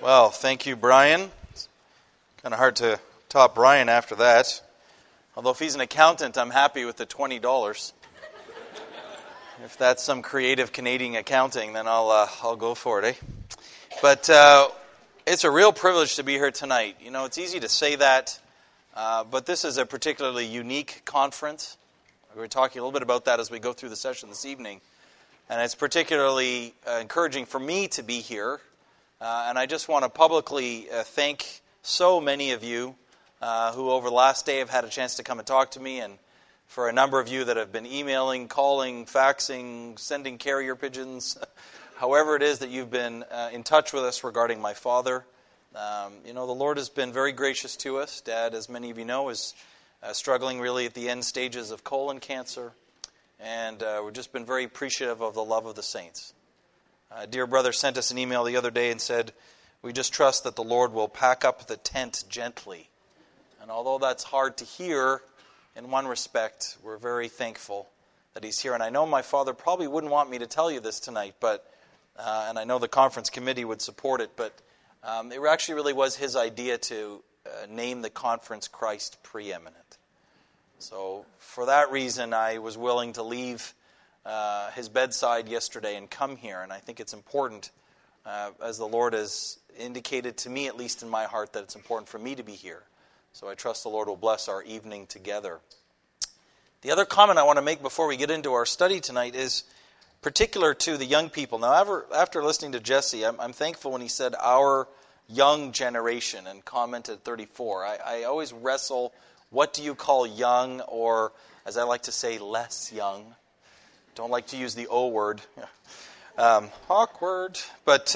Well, thank you, Brian. It's kind of hard to top Brian after that. Although if he's an accountant, I'm happy with the $20. If that's some creative Canadian accounting, then I'll go for it, eh? But it's a real privilege to be here tonight. You know, it's easy to say that, but this is a particularly unique conference. We're talking a little bit about that as we go through the session this evening. And it's particularly encouraging for me to be here. And I just want to publicly thank so many of you who over the last day have had a chance to come and talk to me, and for a number of you that have been emailing, calling, faxing, sending carrier pigeons, however it is that you've been in touch with us regarding my father. You know, the Lord has been very gracious to us. Dad, as many of you know, is struggling really at the end stages of colon cancer. And we've just been very appreciative of the love of the saints. A dear brother sent us an email the other day and said, "We just trust that the Lord will pack up the tent gently." And although that's hard to hear, in one respect, we're very thankful that he's here. And I know my father probably wouldn't want me to tell you this tonight, but and I know the conference committee would support it, but it actually really was his idea to name the conference Christ Preeminent. So for that reason, I was willing to leave his bedside yesterday and come here. And I think it's important, as the Lord has indicated to me, at least in my heart, that it's important for me to be here. So I trust the Lord will bless our evening together. The other comment I want to make before we get into our study tonight is particular to the young people. Now, after listening to Jesse, I'm thankful when he said our young generation and commented 34. I always wrestle, what do you call young, or as I like to say, less young? Don't like to use the O word. Awkward. But,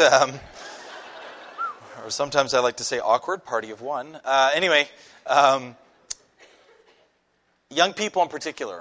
or sometimes I like to say awkward, party of one. Anyway, young people in particular,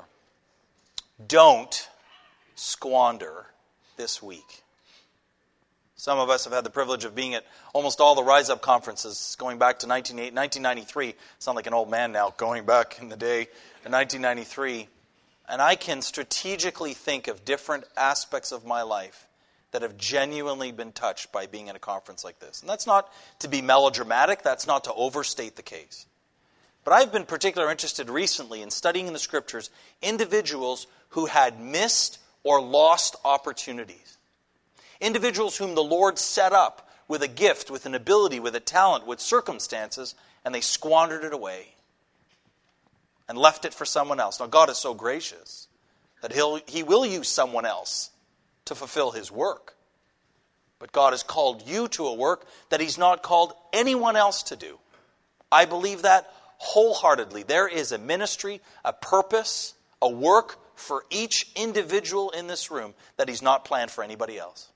don't squander this week. Some of us have had the privilege of being at almost all the Rise Up conferences going back to 1993. I sound like an old man now, going back in the day to 1993. And I can strategically think of different aspects of my life that have genuinely been touched by being in a conference like this. And that's not to be melodramatic. That's not to overstate the case. But I've been particularly interested recently in studying in the Scriptures individuals who had missed or lost opportunities. Individuals whom the Lord set up with a gift, with an ability, with a talent, with circumstances, and they squandered it away and left it for someone else. Now, God is so gracious that He will use someone else to fulfill His work. But God has called you to a work that He's not called anyone else to do. I believe that wholeheartedly. There is a ministry, a purpose, a work for each individual in this room that He's not planned for anybody else.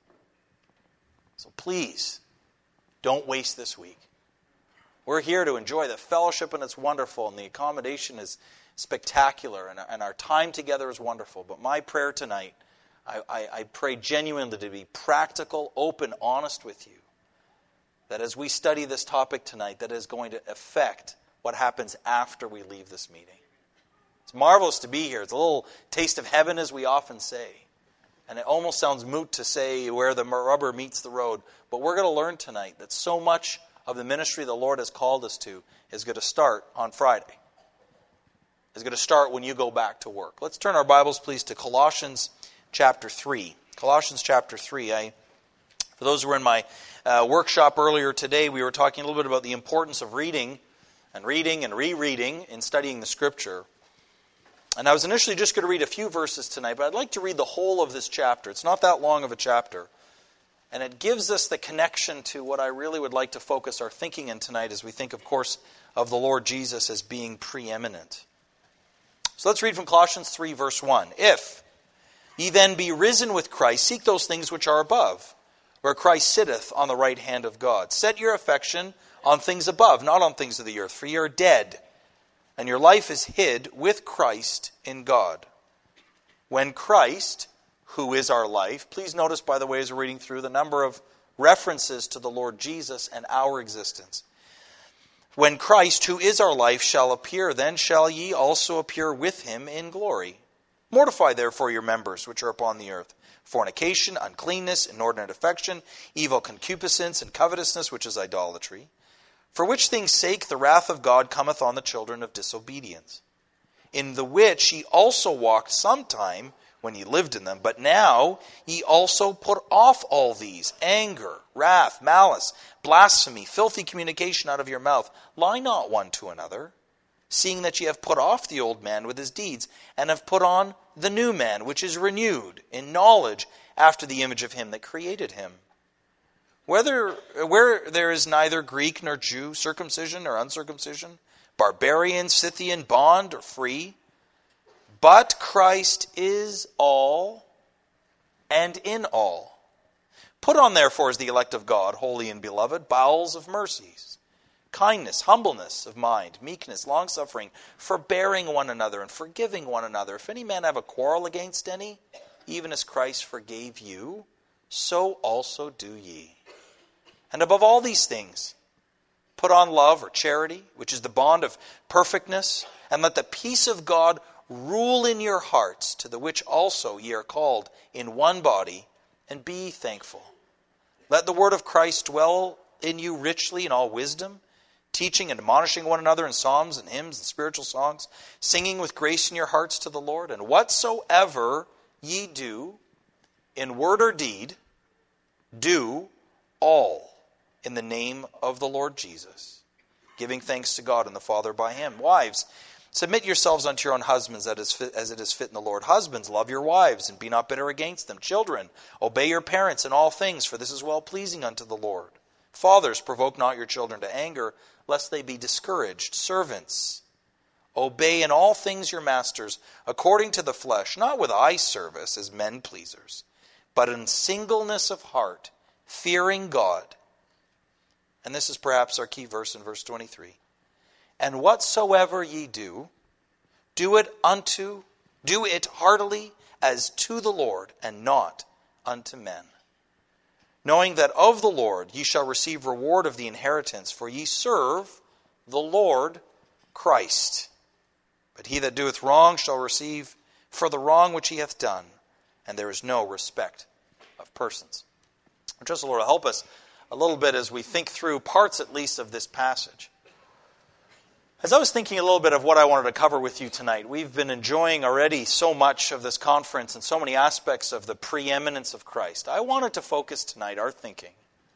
So please, don't waste this week. We're here to enjoy the fellowship, and it's wonderful, and the accommodation is spectacular, and our time together is wonderful. But my prayer tonight, I pray genuinely to be practical, open, honest with you, that as we study this topic tonight, that is going to affect what happens after we leave this meeting. It's marvelous to be here. It's a little taste of heaven, as we often say. And it almost sounds moot to say where the rubber meets the road. But we're going to learn tonight that so much of the ministry the Lord has called us to is going to start on Friday. Is going to start when you go back to work. Let's turn our Bibles, please, to Colossians chapter 3. Colossians chapter 3. For those who were in my workshop earlier today, we were talking a little bit about the importance of reading and rereading in studying the Scripture. And I was initially just going to read a few verses tonight, but I'd like to read the whole of this chapter. It's not that long of a chapter. And it gives us the connection to what I really would like to focus our thinking in tonight as we think, of course, of the Lord Jesus as being preeminent. So let's read from Colossians 3, verse 1. If ye then be risen with Christ, seek those things which are above, where Christ sitteth on the right hand of God. Set your affection on things above, not on things of the earth, for ye are dead, and your life is hid with Christ in God. When Christ, who is our life, please notice, by the way, as we're reading through, the number of references to the Lord Jesus and our existence. When Christ, who is our life, shall appear, then shall ye also appear with Him in glory. Mortify therefore your members which are upon the earth: fornication, uncleanness, inordinate affection, evil concupiscence, and covetousness, which is idolatry. For which things' sake the wrath of God cometh on the children of disobedience, in the which ye also walked sometime when ye lived in them. But now ye also put off all these: anger, wrath, malice, blasphemy, filthy communication out of your mouth. Lie not one to another, seeing that ye have put off the old man with his deeds, and have put on the new man, which is renewed in knowledge after the image of him that created him. Where there is neither Greek nor Jew, circumcision or uncircumcision, barbarian, Scythian, bond or free, but Christ is all and in all. Put on therefore as the elect of God, holy and beloved, bowels of mercies, kindness, humbleness of mind, meekness, longsuffering, forbearing one another and forgiving one another. If any man have a quarrel against any, even as Christ forgave you, so also do ye. And above all these things, put on love or charity, which is the bond of perfectness, and let the peace of God rule in your hearts, to the which also ye are called in one body, and be ye thankful. Let the word of Christ dwell in you richly in all wisdom, teaching and admonishing one another in psalms and hymns and spiritual songs, singing with grace in your hearts to the Lord. And whatsoever ye do, in word or deed, do all in the name of the Lord Jesus, giving thanks to God and the Father by him. Wives, submit yourselves unto your own husbands as it is fit in the Lord. Husbands, love your wives, and be not bitter against them. Children, obey your parents in all things, for this is well-pleasing unto the Lord. Fathers, provoke not your children to anger, lest they be discouraged. Servants, obey in all things your masters, according to the flesh, not with eye service as men pleasers, but in singleness of heart, fearing God. And this is perhaps our key verse in verse 23. And whatsoever ye do, do it heartily as to the Lord, and not unto men, knowing that of the Lord ye shall receive reward of the inheritance, for ye serve the Lord Christ. But he that doeth wrong shall receive for the wrong which he hath done, and there is no respect of persons. I trust the Lord will help us a little bit as we think through parts at least of this passage. As I was thinking a little bit of what I wanted to cover with you tonight, we've been enjoying already so much of this conference and so many aspects of the preeminence of Christ. I wanted to focus tonight our thinking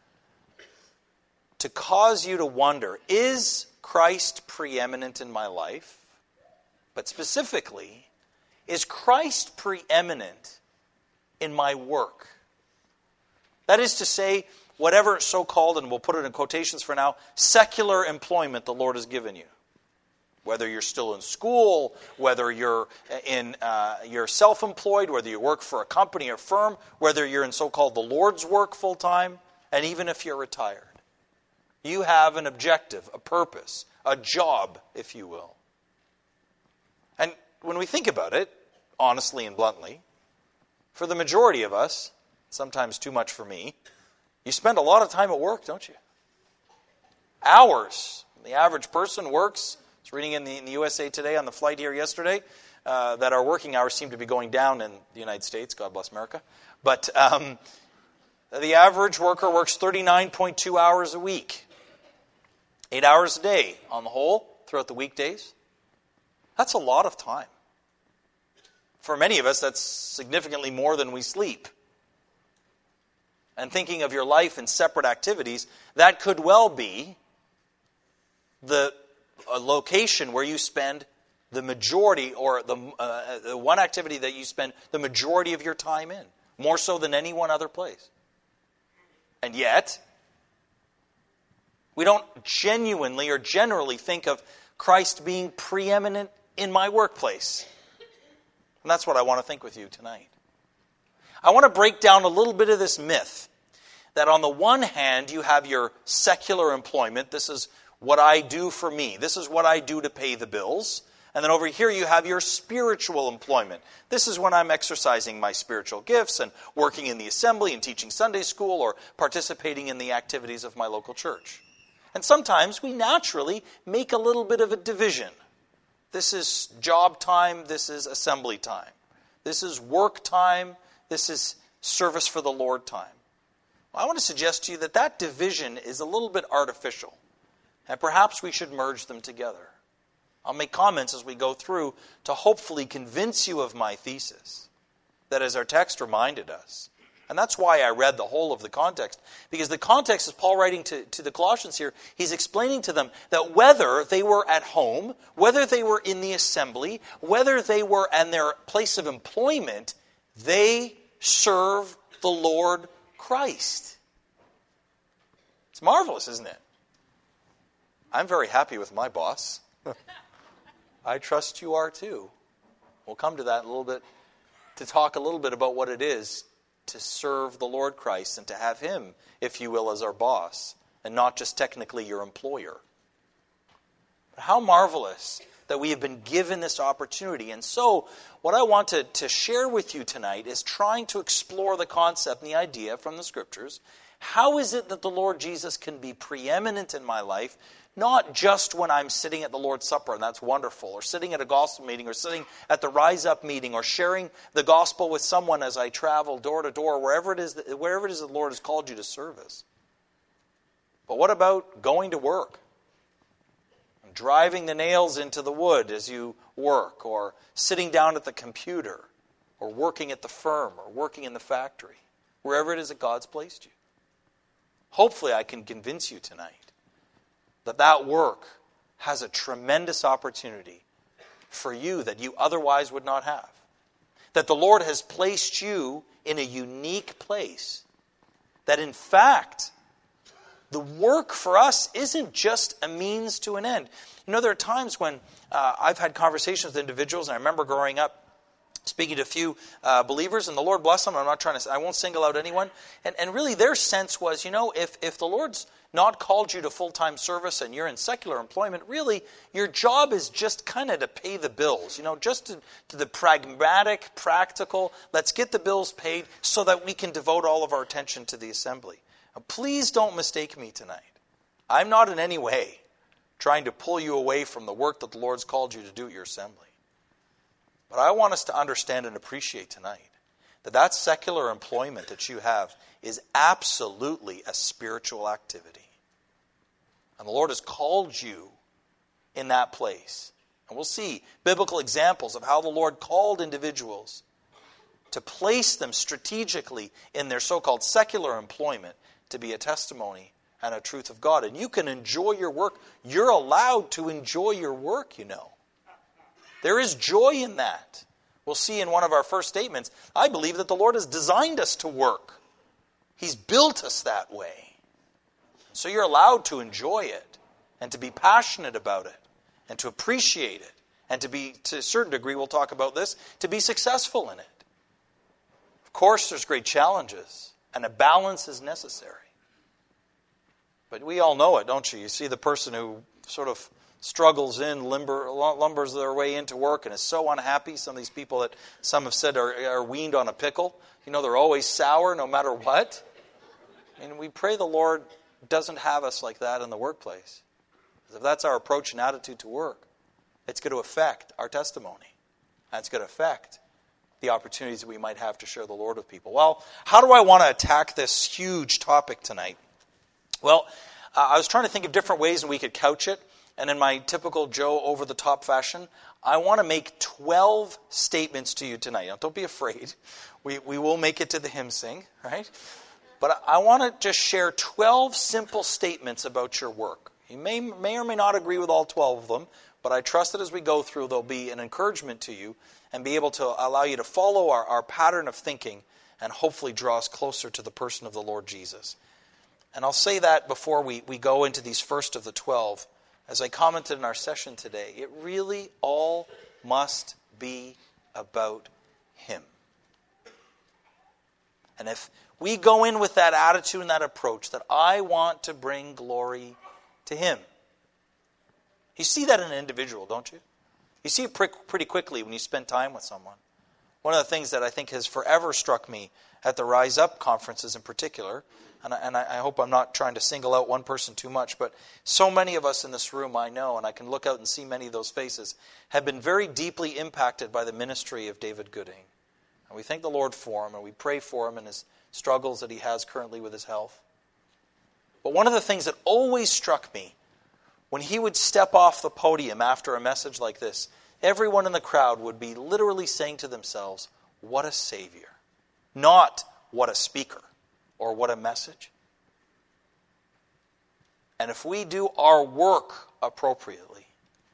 to cause you to wonder, is Christ preeminent in my life? But specifically, is Christ preeminent in my work? That is to say, whatever so-called, and we'll put it in quotations for now, secular employment the Lord has given you. Whether you're still in school, whether you're self-employed, whether you work for a company or firm, whether you're in so-called the Lord's work full-time, and even if you're retired. You have an objective, a purpose, a job, if you will. And when we think about it, honestly and bluntly, for the majority of us, sometimes too much for me, you spend a lot of time at work, don't you? Hours. The average person works. I was reading in the USA Today on the flight here yesterday that our working hours seem to be going down in the United States. God bless America. But the average worker works 39.2 hours a week. 8 hours a day on the whole throughout the weekdays. That's a lot of time. For many of us, that's significantly more than we sleep. And thinking of your life in separate activities, that could well be the location where you spend the majority, or the one activity that you spend the majority of your time in, more so than any one other place. And yet, we don't genuinely or generally think of Christ being preeminent in my workplace. And that's what I want to think with you tonight. I want to break down a little bit of this myth that on the one hand you have your secular employment. This is what I do for me. This is what I do to pay the bills. And then over here you have your spiritual employment. This is when I'm exercising my spiritual gifts and working in the assembly and teaching Sunday school or participating in the activities of my local church. And sometimes we naturally make a little bit of a division. This is job time, this is assembly time. This is work time. This is service for the Lord time. Well, I want to suggest to you that that division is a little bit artificial. And perhaps we should merge them together. I'll make comments as we go through to hopefully convince you of my thesis. That as our text reminded us. And that's why I read the whole of the context. Because the context is Paul writing to the Colossians here. He's explaining to them that whether they were at home, whether they were in the assembly, whether they were in their place of employment, they serve the Lord Christ. It's marvelous, isn't it? I'm very happy with my boss. I trust you are too. We'll come to that in a little bit to talk a little bit about what it is to serve the Lord Christ and to have Him, if you will, as our boss, and not just technically your employer. But how marvelous that we have been given this opportunity. And so, what I want to share with you tonight is trying to explore the concept and the idea from the Scriptures. How is it that the Lord Jesus can be preeminent in my life, not just when I'm sitting at the Lord's Supper, and that's wonderful, or sitting at a gospel meeting, or sitting at the Rise Up meeting, or sharing the gospel with someone as I travel door to door, wherever it is that the Lord has called you to service. But what about going to work? Driving the nails into the wood as you work, or sitting down at the computer, or working at the firm, or working in the factory, wherever it is that God's placed you. Hopefully I can convince you tonight that that work has a tremendous opportunity for you that you otherwise would not have. That the Lord has placed you in a unique place. That in fact, the work for us isn't just a means to an end. You know, there are times when I've had conversations with individuals, and I remember growing up speaking to a few believers, and the Lord bless them. I won't single out anyone. And really their sense was, if the Lord's not called you to full-time service and you're in secular employment, really your job is just kind of to pay the bills. Just to the pragmatic, practical, let's get the bills paid so that we can devote all of our attention to the assembly. Now, please don't mistake me tonight. I'm not in any way trying to pull you away from the work that the Lord's called you to do at your assembly. But I want us to understand and appreciate tonight that secular employment that you have is absolutely a spiritual activity. And the Lord has called you in that place. And we'll see biblical examples of how the Lord called individuals to place them strategically in their so-called secular employment to be a testimony and a truth of God. And you can enjoy your work. You're allowed to enjoy your work, There is joy in that. We'll see in one of our first statements, I believe that the Lord has designed us to work. He's built us that way. So you're allowed to enjoy it and to be passionate about it and to appreciate it and to be, to a certain degree, we'll talk about this, to be successful in it. Of course, there's great challenges and a balance is necessary. But we all know it, don't you? You see the person who sort of struggles lumbers their way into work and is so unhappy. Some of these people that some have said are weaned on a pickle. They're always sour no matter what. And we pray the Lord doesn't have us like that in the workplace. Because if that's our approach and attitude to work, it's going to affect our testimony. And it's going to affect the opportunities that we might have to share the Lord with people. Well, how do I want to attack this huge topic tonight? Well, I was trying to think of different ways that we could couch it. And in my typical Joe over-the-top fashion, I want to make 12 statements to you tonight. Now, don't be afraid. We will make it to the hymn sing, right? But I want to just share 12 simple statements about your work. You may or may not agree with all 12 of them, but I trust that as we go through, there'll be an encouragement to you and be able to allow you to follow our pattern of thinking and hopefully draw us closer to the person of the Lord Jesus. And I'll say that before we go into these first of the 12. As I commented in our session today, it really all must be about Him. And if we go in with that attitude and that approach, that I want to bring glory to Him. You see that in an individual, don't you? You see it pretty quickly when you spend time with someone. One of the things that I think has forever struck me at the Rise Up conferences in particular, and I hope I'm not trying to single out one person too much, but so many of us in this room I know, and I can look out and see many of those faces, have been very deeply impacted by the ministry of David Gooding. And we thank the Lord for him, and we pray for him and his struggles that he has currently with his health. But one of the things that always struck me, when he would step off the podium after a message like this, everyone in the crowd would be literally saying to themselves, what a Savior. Not what a speaker or what a message. And if we do our work appropriately,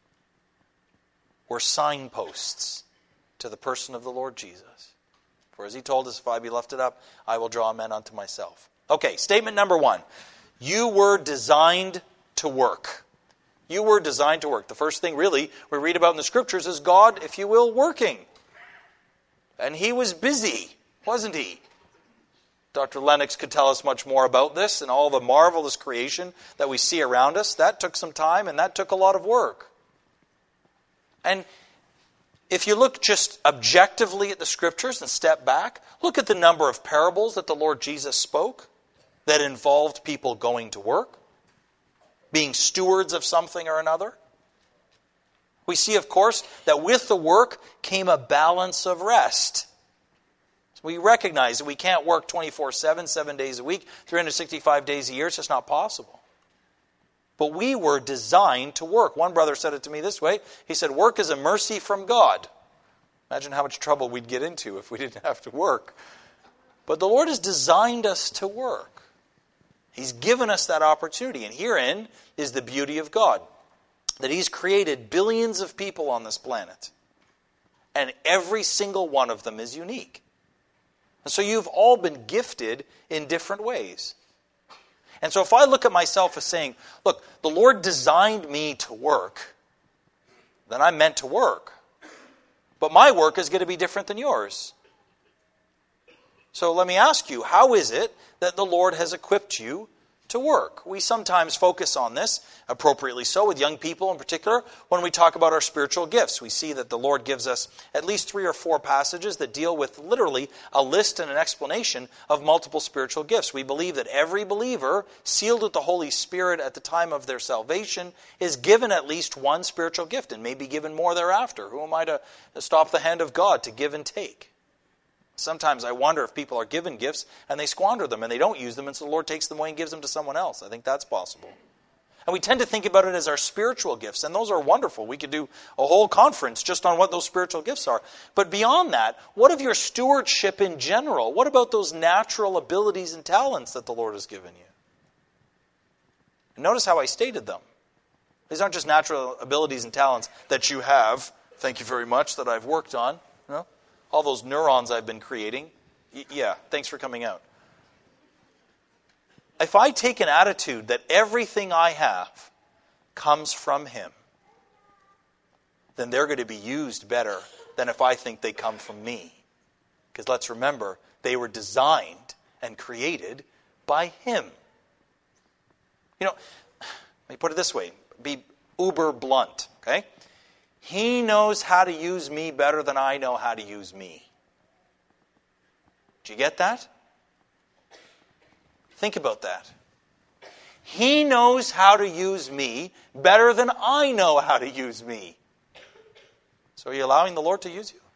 we're signposts to the person of the Lord Jesus. For as he told us, if I be lifted up, I will draw men unto myself. Okay, statement number 1. You were designed to work. You were designed to work. The first thing really we read about in the Scriptures is God, if you will, working. And he was busy, wasn't he? Dr. Lennox could tell us much more about this and all the marvelous creation that we see around us. That took some time and that took a lot of work. And if you look just objectively at the Scriptures and step back, look at the number of parables that the Lord Jesus spoke that involved people going to work, being stewards of something or another. We see, of course, that with the work came a balance of rest. So we recognize that we can't work 24/7, 7 days a week, 365 days a year. It's just not possible. But we were designed to work. One brother said it to me this way. He said, work is a mercy from God. Imagine how much trouble we'd get into if we didn't have to work. But the Lord has designed us to work. He's given us that opportunity. And herein is the beauty of God. That He's created billions of people on this planet. And every single one of them is unique. And so you've all been gifted in different ways. And so if I look at myself as saying, look, the Lord designed me to work, then I'm meant to work. But my work is going to be different than yours. So let me ask you, how is it that the Lord has equipped you to work? We sometimes focus on this, appropriately so, with young people in particular, when we talk about our spiritual gifts. We see that the Lord gives us at least 3 or 4 passages that deal with literally a list and an explanation of multiple spiritual gifts. We believe that every believer, sealed with the Holy Spirit at the time of their salvation, is given at least one spiritual gift and may be given more thereafter. Who am I to stop the hand of God to give and take? Sometimes I wonder if people are given gifts and they squander them and they don't use them and so the Lord takes them away and gives them to someone else. I think that's possible. And we tend to think about it as our spiritual gifts, and those are wonderful. We could do a whole conference just on what those spiritual gifts are. But beyond that, what of your stewardship in general? What about those natural abilities and talents that the Lord has given you? And notice how I stated them. These aren't just natural abilities and talents that you have, thank you very much, that I've worked on. No? All those neurons I've been creating. Yeah, thanks for coming out. If I take an attitude that everything I have comes from Him, then they're going to be used better than if I think they come from me. Because let's remember, they were designed and created by Him. You know, let me put it this way, be uber blunt, okay? He knows how to use me better than I know how to use me. Do you get that? Think about that. He knows how to use me better than I know how to use me. So are you allowing the Lord to use you?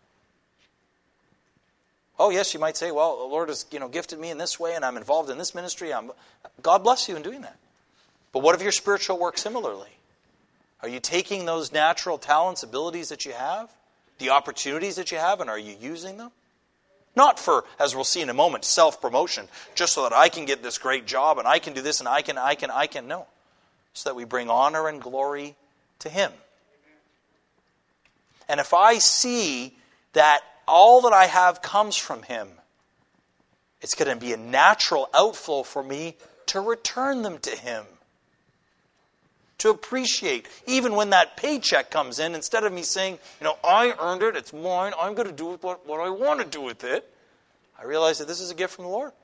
Oh, yes, you might say, well, the Lord has gifted me in this way and I'm involved in this ministry. God bless you in doing that. But what of your spiritual work similarly? Are you taking those natural talents, abilities that you have, the opportunities that you have, and are you using them? Not for, as we'll see in a moment, self-promotion, just so that I can get this great job and I can do this and I can. No. So that we bring honor and glory to Him. And if I see that all that I have comes from Him, it's going to be a natural outflow for me to return them to Him. To appreciate, even when that paycheck comes in, instead of me saying, I earned it, it's mine, I'm going to do what I want to do with it, I realize that this is a gift from the Lord.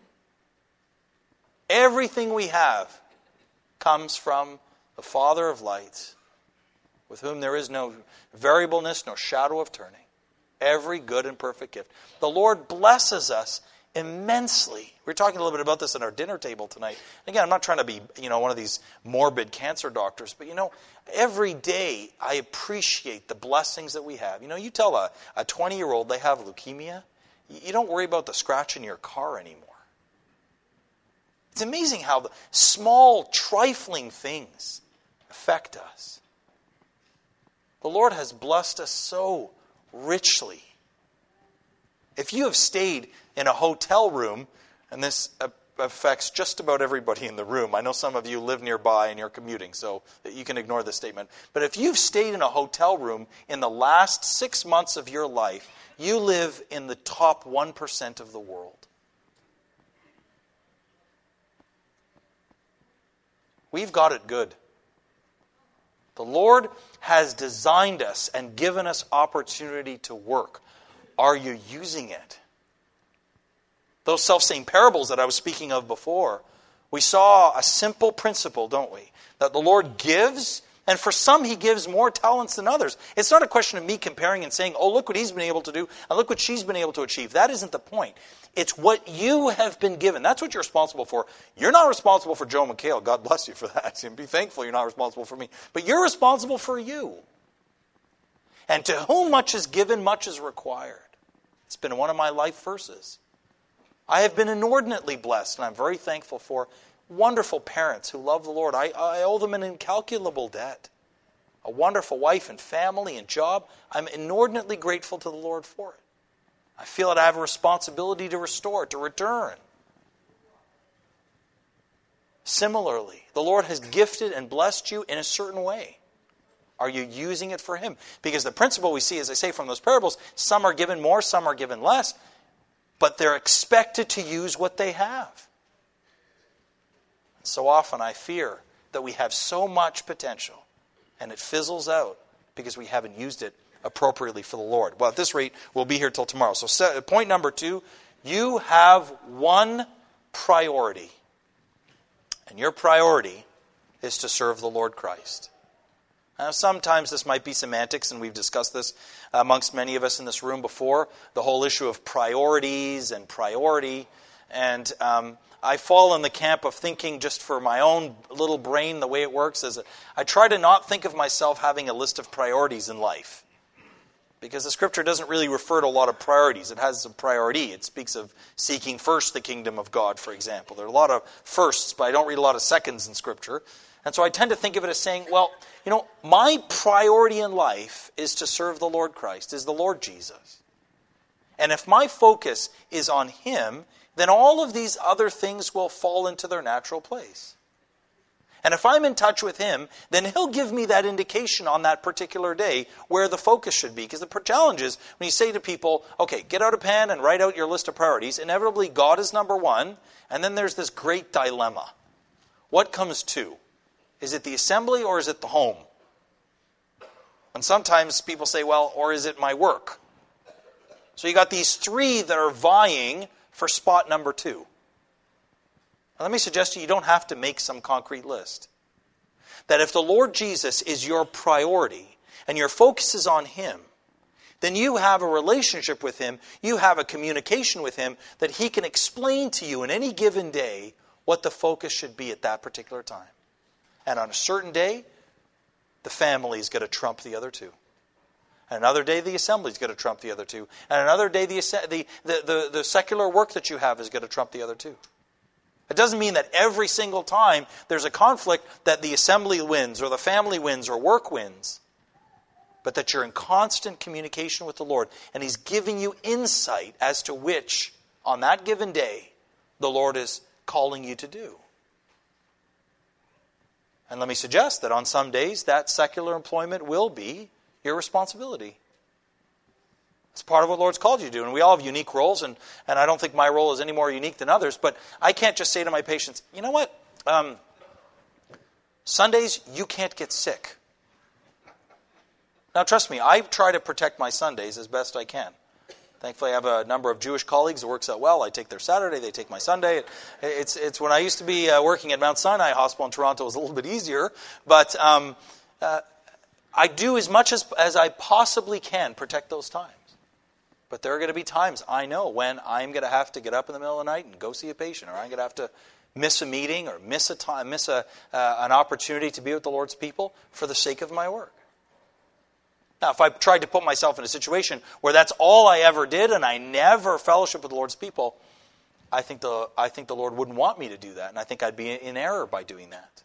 Everything we have comes from the Father of lights, with whom there is no variableness, no shadow of turning. Every good and perfect gift. The Lord blesses us immensely. We were talking a little bit about this at our dinner table tonight. Again, I'm not trying to be, one of these morbid cancer doctors, but every day I appreciate the blessings that we have. You tell a 20-year-old they have leukemia, You don't worry about the scratch in your car anymore. It's amazing how the small, trifling things affect us. The Lord has blessed us so richly. If you have stayed in a hotel room, and this affects just about everybody in the room. I know some of you live nearby and you're commuting, so you can ignore this statement. But if you've stayed in a hotel room in the last 6 months of your life, you live in the top 1% of the world. We've got it good. The Lord has designed us and given us opportunity to work. Are you using it? Those self-same parables that I was speaking of before, we saw a simple principle, don't we? That the Lord gives, and for some He gives more talents than others. It's not a question of me comparing and saying, oh, look what he's been able to do, and look what she's been able to achieve. That isn't the point. It's what you have been given. That's what you're responsible for. You're not responsible for Joe McHale. God bless you for that. And be thankful you're not responsible for me. But you're responsible for you. And to whom much is given, much is required. It's been one of my life verses. I have been inordinately blessed, and I'm very thankful for wonderful parents who love the Lord. I owe them an incalculable debt. A wonderful wife and family and job. I'm inordinately grateful to the Lord for it. I feel that I have a responsibility to restore, to return. Similarly, the Lord has gifted and blessed you in a certain way. Are you using it for Him? Because the principle we see, as I say from those parables, some are given more, some are given less, but they're expected to use what they have. So often I fear that we have so much potential and it fizzles out because we haven't used it appropriately for the Lord. Well, at this rate, we'll be here till tomorrow. So point number 2, you have one priority. And your priority is to serve the Lord Christ. Now, sometimes this might be semantics, and we've discussed this amongst many of us in this room before, the whole issue of priorities and priority. And I fall in the camp of thinking, just for my own little brain, the way it works is I try to not think of myself having a list of priorities in life. Because the Scripture doesn't really refer to a lot of priorities. It has a priority. It speaks of seeking first the kingdom of God, for example. There are a lot of firsts, but I don't read a lot of seconds in Scripture. And so I tend to think of it as saying, well, my priority in life is to serve the Lord Christ, is the Lord Jesus. And if my focus is on Him, then all of these other things will fall into their natural place. And if I'm in touch with Him, then He'll give me that indication on that particular day where the focus should be. Because the challenge is, when you say to people, okay, get out a pen and write out your list of priorities, inevitably God is number one, and then there's this great dilemma. What comes two? Is it the assembly or is it the home? And sometimes people say, well, or is it my work? So you got these three that are vying for spot number 2. Now, let me suggest to you, you don't have to make some concrete list. That if the Lord Jesus is your priority and your focus is on Him, then you have a relationship with Him, you have a communication with Him that He can explain to you in any given day what the focus should be at that particular time. And on a certain day, the family is going to trump the other two. And another day, the assembly is going to trump the other two. And another day, the secular work that you have is going to trump the other two. It doesn't mean that every single time there's a conflict that the assembly wins or the family wins or work wins. But that you're in constant communication with the Lord. And He's giving you insight as to which, on that given day, the Lord is calling you to do. And let me suggest that on some days, that secular employment will be your responsibility. It's part of what the Lord's called you to do. And we all have unique roles, and I don't think my role is any more unique than others, but I can't just say to my patients, you know what? Sundays, you can't get sick. Now, trust me, I try to protect my Sundays as best I can. Thankfully, I have a number of Jewish colleagues. It works out well. I take their Saturday, they take my Sunday. It's when I used to be working at Mount Sinai Hospital in Toronto, it was a little bit easier. But I do as much as I possibly can protect those times. But there are going to be times, I know, when I'm going to have to get up in the middle of the night and go see a patient, or I'm going to have to miss a meeting or miss an opportunity to be with the Lord's people for the sake of my work. Now, if I tried to put myself in a situation where that's all I ever did and I never fellowship with the Lord's people, I think the Lord wouldn't want me to do that, and I think I'd be in error by doing that.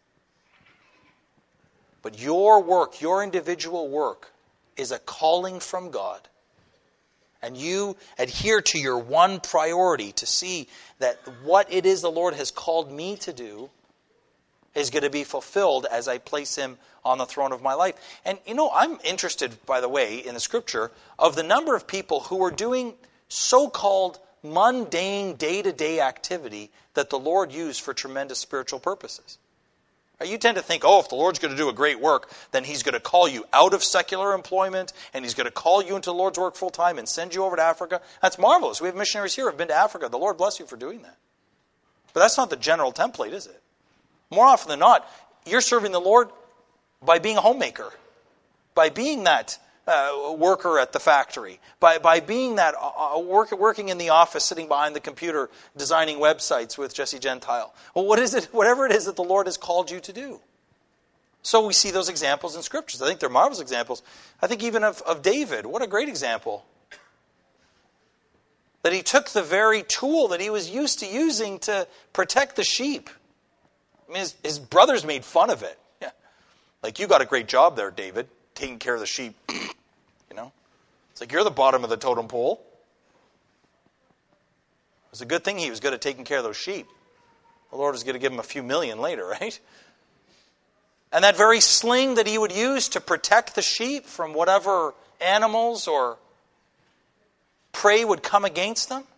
But your work, your individual work, is a calling from God. And you adhere to your one priority to see that what it is the Lord has called me to do is going to be fulfilled as I place Him on the throne of my life. And I'm interested, by the way, in the Scripture, of the number of people who are doing so-called mundane day-to-day activity that the Lord used for tremendous spiritual purposes. You tend to think, if the Lord's going to do a great work, then He's going to call you out of secular employment, and He's going to call you into the Lord's work full time and send you over to Africa. That's marvelous. We have missionaries here who have been to Africa. The Lord bless you for doing that. But that's not the general template, is it? More often than not, you're serving the Lord by being a homemaker, by being that worker at the factory, by being that working in the office, sitting behind the computer, designing websites with Jesse Gentile. Well, what is it? Whatever it is that the Lord has called you to do. So we see those examples in Scriptures. I think they're marvelous examples. I think even of David. What a great example. That he took the very tool that he was used to using to protect the sheep. I mean, his brothers made fun of it. Yeah. Like, you got a great job there, David, taking care of the sheep. It's like, you're the bottom of the totem pole. It was a good thing he was good at taking care of those sheep. The Lord was going to give him a few million later, right? And that very sling that he would use to protect the sheep from whatever animals or prey would come against them,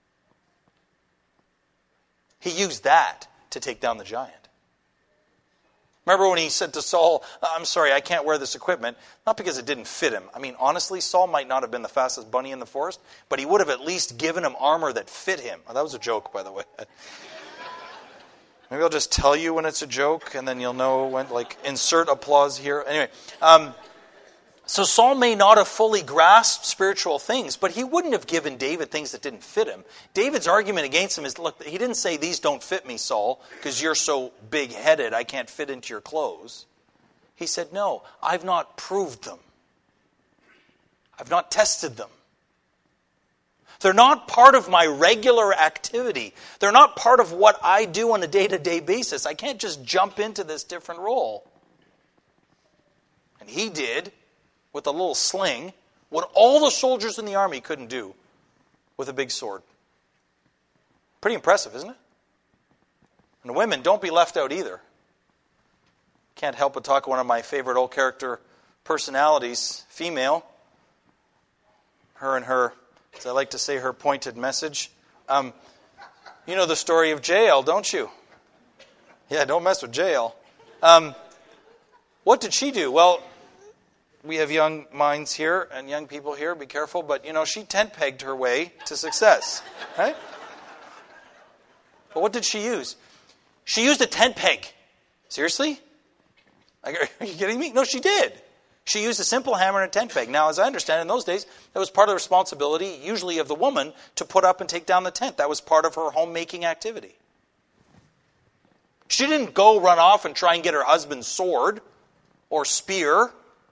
he used that to take down the giant. Remember when he said to Saul, I'm sorry, I can't wear this equipment, not because it didn't fit him. I mean, honestly, Saul might not have been the fastest bunny in the forest, but he would have at least given him armor that fit him. Oh, that was a joke, by the way. Maybe I'll just tell you when it's a joke, and then you'll know when, insert applause here. Anyway, so Saul may not have fully grasped spiritual things, but he wouldn't have given David things that didn't fit him. David's argument against him is, look, he didn't say, these don't fit me, Saul, because you're so big-headed, I can't fit into your clothes. He said, no, I've not proved them. I've not tested them. They're not part of my regular activity. They're not part of what I do on a day-to-day basis. I can't just jump into this different role. And he did, with a little sling, what all the soldiers in the army couldn't do with a big sword. Pretty impressive, isn't it? And women, don't be left out either. Can't help but talk one of my favorite old character personalities, female. Her and her, as I like to say, her pointed message. You know the story of Jael, don't you? Yeah, don't mess with Jael. What did she do? Well, we have young minds here and young people here, be careful, but she tent-pegged her way to success, right? But what did she use? She used a tent peg. Seriously? Are you kidding me? No, she did. She used a simple hammer and a tent peg. Now, as I understand, in those days, that was part of the responsibility, usually of the woman, to put up and take down the tent. That was part of her homemaking activity. She didn't go run off and try and get her husband's sword or spear.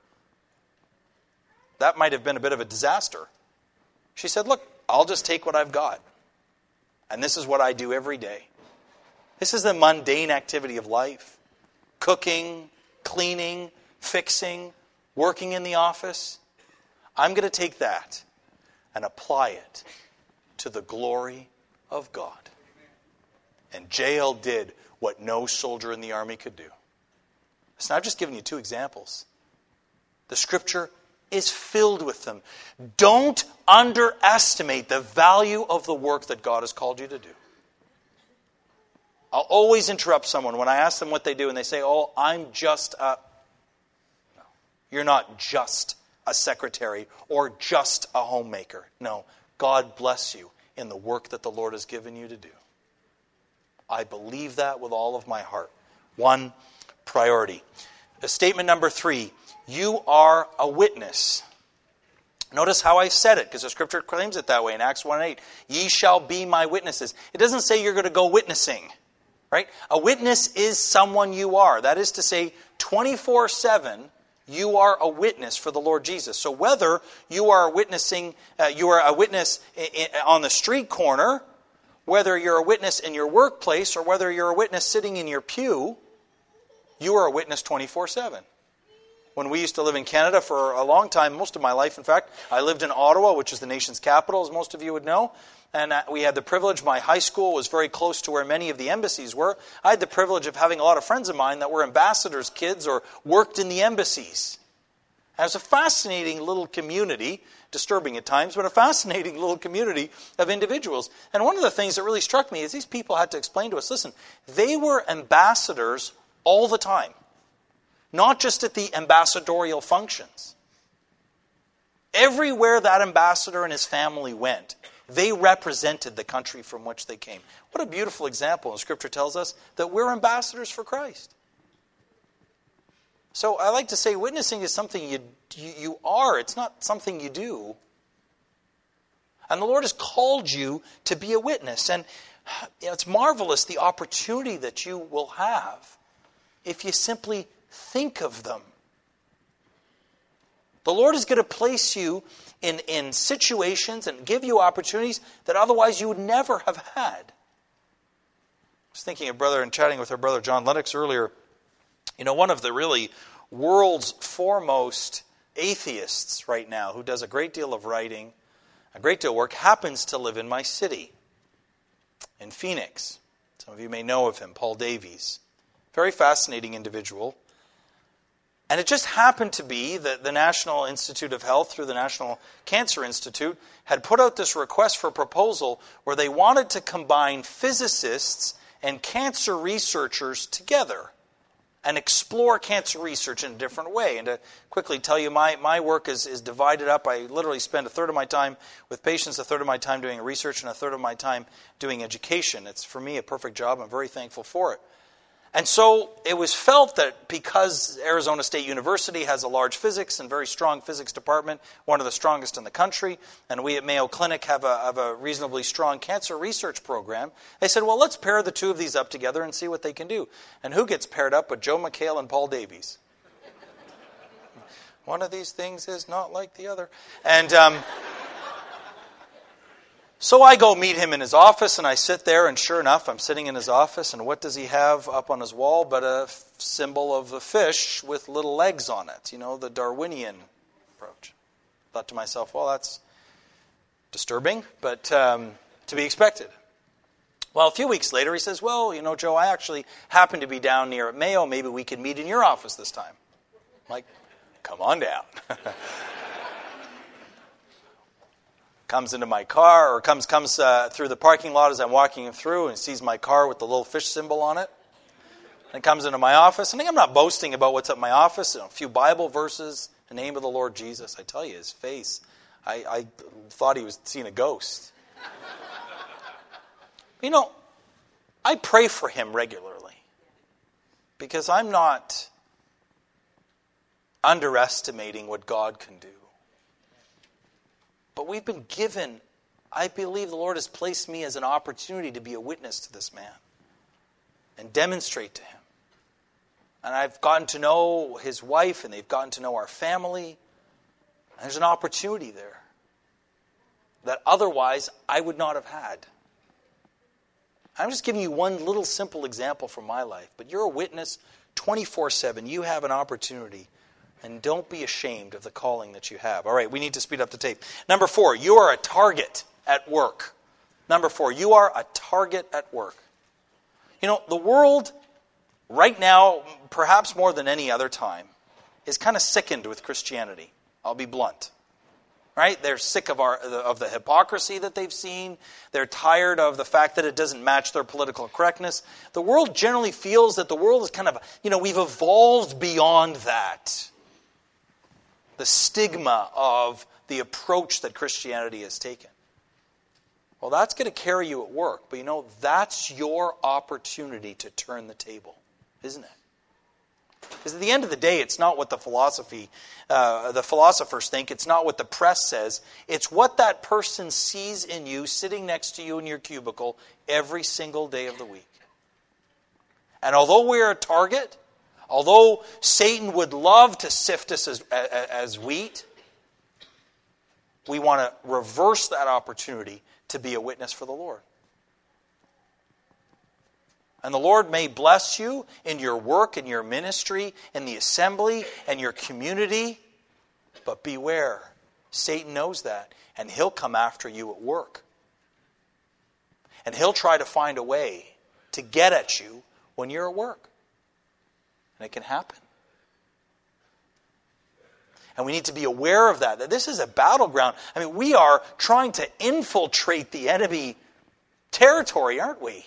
That might have been a bit of a disaster. She said, look, I'll just take what I've got. And this is what I do every day. This is the mundane activity of life. Cooking, cleaning, fixing, working in the office. I'm going to take that and apply it to the glory of God. And Jael did what no soldier in the army could do. So I've just given you two examples. The Scripture is filled with them. Don't underestimate the value of the work that God has called you to do. I'll always interrupt someone when I ask them what they do and they say, I'm just a... No, you're not just a secretary or just a homemaker. No, God bless you in the work that the Lord has given you to do. I believe that with all of my heart. One, priority. Statement number 3, you are a witness. Notice how I said it, because the Scripture claims it that way in Acts 1:8. Ye shall be my witnesses. It doesn't say you're going to go witnessing, right? A witness is someone you are. That is to say, 24/7, you are a witness for the Lord Jesus. So whether you are witnessing, you are a witness on the street corner, whether you're a witness in your workplace, or whether you're a witness sitting in your pew, you are a witness 24/7. When we used to live in Canada for a long time, most of my life, in fact, I lived in Ottawa, which is the nation's capital, as most of you would know. And we had the privilege, my high school was very close to where many of the embassies were. I had the privilege of having a lot of friends of mine that were ambassadors' kids or worked in the embassies. And it was a fascinating little community, disturbing at times, but a fascinating little community of individuals. And one of the things that really struck me is these people had to explain to us, listen, they were ambassadors all the time. Not just at the ambassadorial functions. Everywhere that ambassador and his family went, they represented the country from which they came. What a beautiful example. And Scripture tells us that we're ambassadors for Christ. So I like to say witnessing is something you are. It's not something you do. And the Lord has called you to be a witness. And it's marvelous the opportunity that you will have if you simply think of them. The Lord is going to place you in situations and give you opportunities that otherwise you would never have had. I was thinking of brother and chatting with our brother John Lennox earlier. You know, one of the really world's foremost atheists right now, who does a great deal of writing, a great deal of work, happens to live in my city, in Phoenix. Some of you may know of him, Paul Davies. Very fascinating individual. And it just happened to be that the National Institute of Health, through the National Cancer Institute, had put out this request for proposal where they wanted to combine physicists and cancer researchers together and explore cancer research in a different way. And to quickly tell you, my work is divided up. I literally spend a third of my time with patients, a third of my time doing research, and a third of my time doing education. It's, for me, a perfect job. I'm very thankful for it. And so it was felt that because Arizona State University has a large physics and very strong physics department, one of the strongest in the country, and we at Mayo Clinic have a reasonably strong cancer research program, they said, well, let's pair the two of these up together and see what they can do. And who gets paired up with Joe McHale and Paul Davies? One of these things is not like the other. And so I go meet him in his office, and I sit there, and sure enough, I'm sitting in his office, and what does he have up on his wall but a symbol of a fish with little legs on it, you know, the Darwinian approach. I thought to myself, well, that's disturbing, but to be expected. Well, a few weeks later, he says, well, you know, Joe, I actually happen to be down near at Mayo. Maybe we could meet in your office this time. I'm like, come on down. Comes into my car, or comes through the parking lot as I'm walking through, and sees my car with the little fish symbol on it. And comes into my office. And I'm not boasting about what's at my office. A few Bible verses, the name of the Lord Jesus. I tell you, his face, I thought he was seeing a ghost. You know, I pray for him regularly because I'm not underestimating what God can do. But we've been given, I believe the Lord has placed me as an opportunity to be a witness to this man and demonstrate to him. And I've gotten to know his wife, and they've gotten to know our family. And there's an opportunity there that otherwise I would not have had. I'm just giving you one little simple example from my life, but you're a witness 24/7. You have an opportunity. And don't be ashamed of the calling that you have. All right, we need to speed up the tape. Number 4, you are a target at work. Number 4, you are a target at work. You know, the world right now, perhaps more than any other time, is kind of sickened with Christianity. I'll be blunt. Right? They're sick of the hypocrisy that they've seen. They're tired of the fact that it doesn't match their political correctness. The world generally feels that the world is kind of, you know, we've evolved beyond that. The stigma of the approach that Christianity has taken. Well, that's going to carry you at work. But you know, that's your opportunity to turn the table, isn't it? Because at the end of the day, it's not what the philosophers think. It's not what the press says. It's what that person sees in you sitting next to you in your cubicle every single day of the week. And although we're a target, Although Satan would love to sift us as wheat, we want to reverse that opportunity to be a witness for the Lord. And the Lord may bless you in your work, in your ministry, in the assembly, and your community. But beware, Satan knows that, and he'll come after you at work. And he'll try to find a way to get at you when you're at work. And it can happen. And we need to be aware of that this is a battleground. I mean, we are trying to infiltrate the enemy territory, aren't we?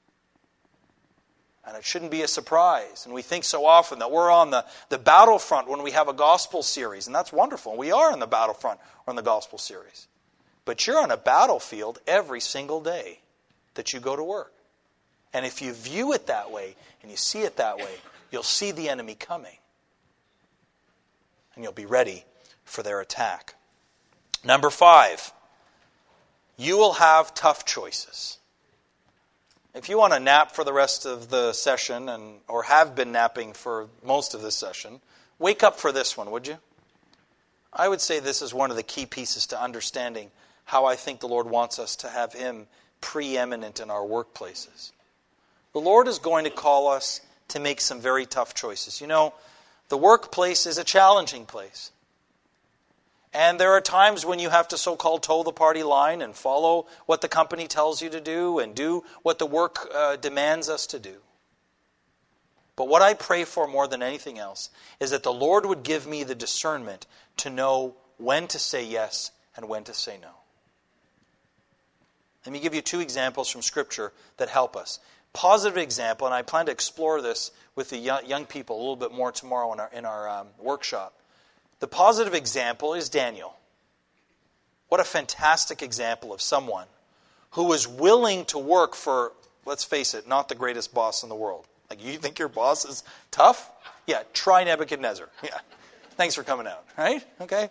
And it shouldn't be a surprise. And we think so often that we're on the battlefront when we have a gospel series. And that's wonderful. We are on the battlefront or in the gospel series. But you're on a battlefield every single day that you go to work. And if you view it that way and you see it that way, you'll see the enemy coming. And you'll be ready for their attack. Number 5, you will have tough choices. If you want to nap for the rest of the session, or have been napping for most of this session, wake up for this one, would you? I would say this is one of the key pieces to understanding how I think the Lord wants us to have Him preeminent in our workplaces. The Lord is going to call us to make some very tough choices. You know, the workplace is a challenging place. And there are times when you have to so-called toe the party line and follow what the company tells you to do and do what the work demands us to do. But what I pray for more than anything else is that the Lord would give me the discernment to know when to say yes and when to say no. Let me give you 2 examples from Scripture that help us. Positive example, and I plan to explore this with the young people a little bit more tomorrow in our workshop. The positive example is Daniel. What a fantastic example of someone who was willing to work for, let's face it, not the greatest boss in the world. Like, you think your boss is tough? Yeah, try Nebuchadnezzar. Yeah. Thanks for coming out, right? Okay.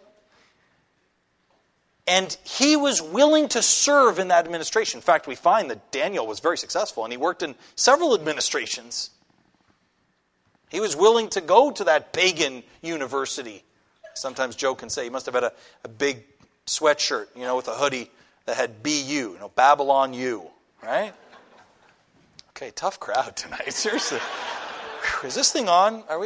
And he was willing to serve in that administration. In fact, we find that Daniel was very successful, and he worked in several administrations. He was willing to go to that pagan university. Sometimes Joe can say he must have had a big sweatshirt, with a hoodie that had BU, Babylon U, right? Okay, tough crowd tonight. Seriously. Whew, is this thing on? Are we?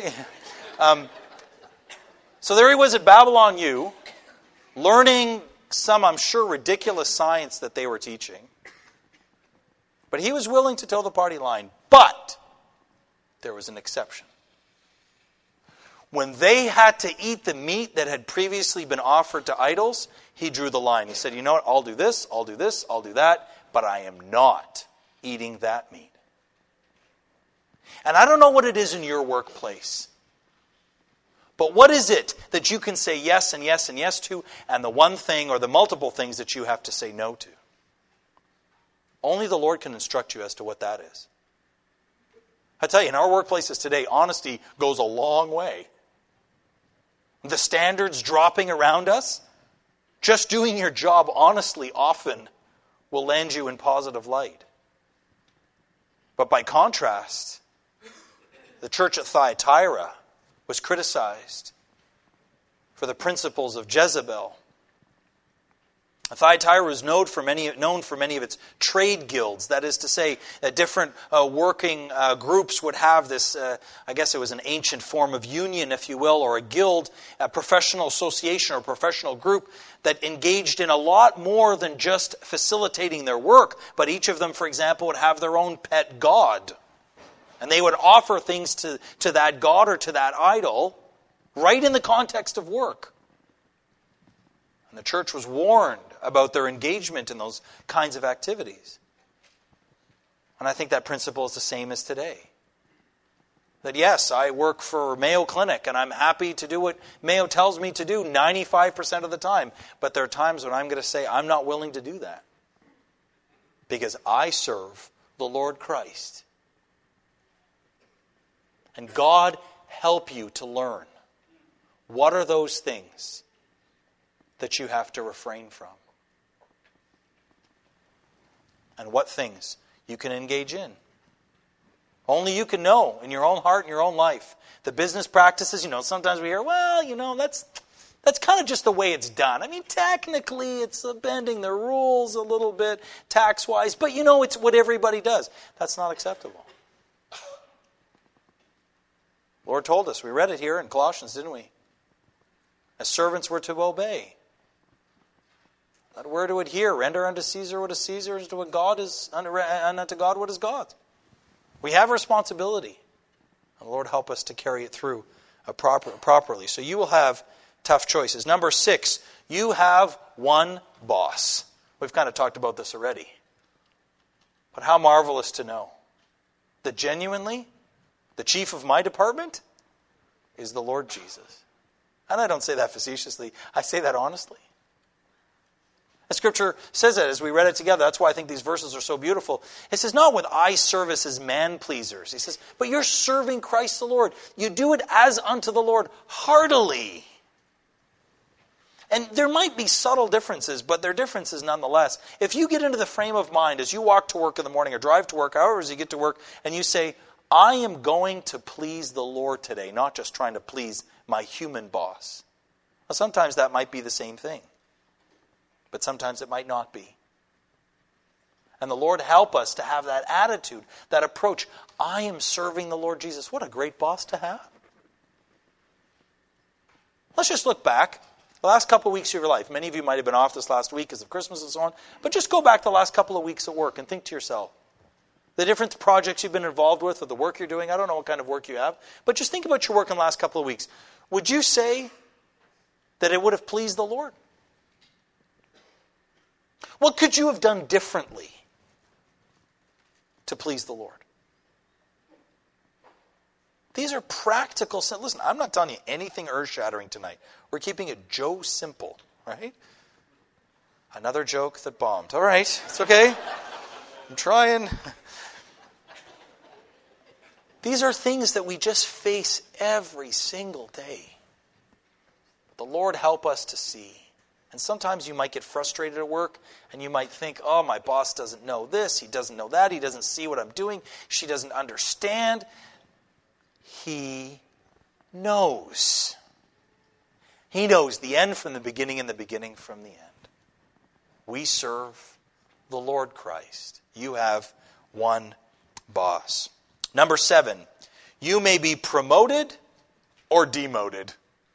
So there he was at Babylon U, learning some, I'm sure, ridiculous science that they were teaching. But he was willing to toe the party line. But there was an exception. When they had to eat the meat that had previously been offered to idols, he drew the line. He said, you know what, I'll do this, I'll do this, I'll do that, but I am not eating that meat. And I don't know what it is in your workplace. But what is it that you can say yes and yes and yes to, and the one thing or the multiple things that you have to say no to? Only the Lord can instruct you as to what that is. I tell you, in our workplaces today, honesty goes a long way. The standards dropping around us, just doing your job honestly often will land you in positive light. But by contrast, the church at Thyatira was criticized for the principles of Jezebel. Thyatira was known for many of its trade guilds. That is to say, that different working groups would have this, I guess it was an ancient form of union, if you will, or a guild, a professional association or professional group that engaged in a lot more than just facilitating their work. But each of them, for example, would have their own pet god. And they would offer things to that god or to that idol right in the context of work. And the church was warned about their engagement in those kinds of activities. And I think that principle is the same as today. That yes, I work for Mayo Clinic and I'm happy to do what Mayo tells me to do 95% of the time. But there are times when I'm going to say I'm not willing to do that. Because I serve the Lord Christ. And God help you to learn. What are those things that you have to refrain from? And what things you can engage in? Only you can know in your own heart and your own life. The business practices, sometimes we hear, that's kind of just the way it's done. I mean, technically it's bending the rules a little bit tax-wise, but it's what everybody does. That's not acceptable. The Lord told us, we read it here in Colossians, didn't we? As servants we're to obey. That we're to adhere, render unto Caesar what is Caesar's, to what God is, and unto God what is God's. We have responsibility. And the Lord help us to carry it through properly. So you will have tough choices. Number 6, you have one boss. We've kind of talked about this already. But how marvelous to know that genuinely, the chief of my department is the Lord Jesus. And I don't say that facetiously. I say that honestly. The Scripture says it as we read it together. That's why I think these verses are so beautiful. It says, not with eye service as man-pleasers. He says, but you're serving Christ the Lord. You do it as unto the Lord heartily. And there might be subtle differences, but they're differences nonetheless. If you get into the frame of mind as you walk to work in the morning or drive to work, however as you get to work, and you say, I am going to please the Lord today, not just trying to please my human boss. Well, sometimes that might be the same thing. But sometimes it might not be. And the Lord help us to have that attitude, that approach. I am serving the Lord Jesus. What a great boss to have. Let's just look back. The last couple of weeks of your life. Many of you might have been off this last week because of Christmas and so on. But just go back the last couple of weeks at work and think to yourself. The different projects you've been involved with or the work you're doing. I don't know what kind of work you have. But just think about your work in the last couple of weeks. Would you say that it would have pleased the Lord? What could you have done differently to please the Lord? These are practical. Listen, I'm not telling you anything earth-shattering tonight. We're keeping it Joe simple, right? Another joke that bombed. All right, it's okay. I'm trying. These are things that we just face every single day. The Lord help us to see. And sometimes you might get frustrated at work and you might think, oh, my boss doesn't know this, he doesn't know that, he doesn't see what I'm doing, she doesn't understand. He knows. He knows the end from the beginning and the beginning from the end. We serve the Lord Christ. You have one boss. Number 7, you may be promoted or demoted.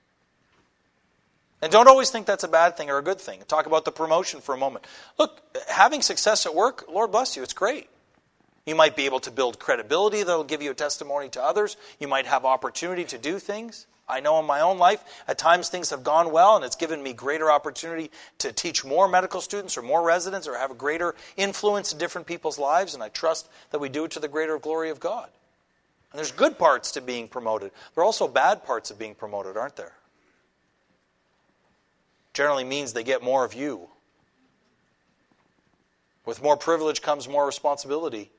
And don't always think that's a bad thing or a good thing. Talk about the promotion for a moment. Look, having success at work, Lord bless you, it's great. You might be able to build credibility that will give you a testimony to others. You might have opportunity to do things. I know in my own life, at times things have gone well and it's given me greater opportunity to teach more medical students or more residents or have a greater influence in different people's lives. And I trust that we do it to the greater glory of God. And there's good parts to being promoted. There are also bad parts of being promoted, aren't there? Generally means they get more of you. With more privilege comes more responsibility.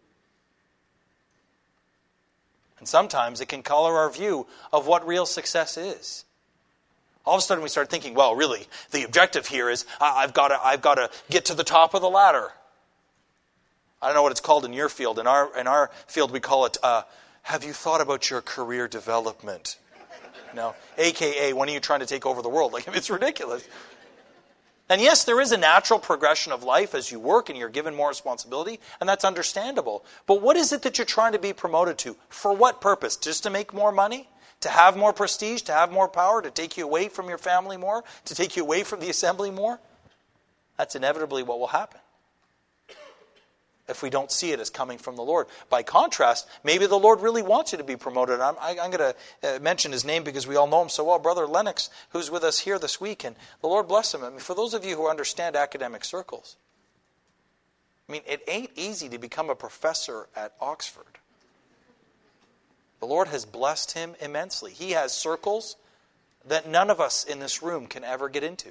And sometimes it can color our view of what real success is. All of a sudden we start thinking, well, really, the objective here is I've got to get to the top of the ladder. I don't know what it's called in your field. In our field we call it, have you thought about your career development? No, AKA, when are you trying to take over the world? Like, it's ridiculous. And yes, there is a natural progression of life as you work and you're given more responsibility, and that's understandable. But what is it that you're trying to be promoted to? For what purpose? Just to make more money? To have more prestige? To have more power? To take you away from your family more? To take you away from the assembly more? That's inevitably what will happen if we don't see it as coming from the Lord. By contrast, maybe the Lord really wants you to be promoted. I'm going to mention his name because we all know him so well. Brother Lennox, who's with us here this week, and the Lord bless him. I mean, for those of you who understand academic circles, I mean, it ain't easy to become a professor at Oxford. The Lord has blessed him immensely. He has circles that none of us in this room can ever get into.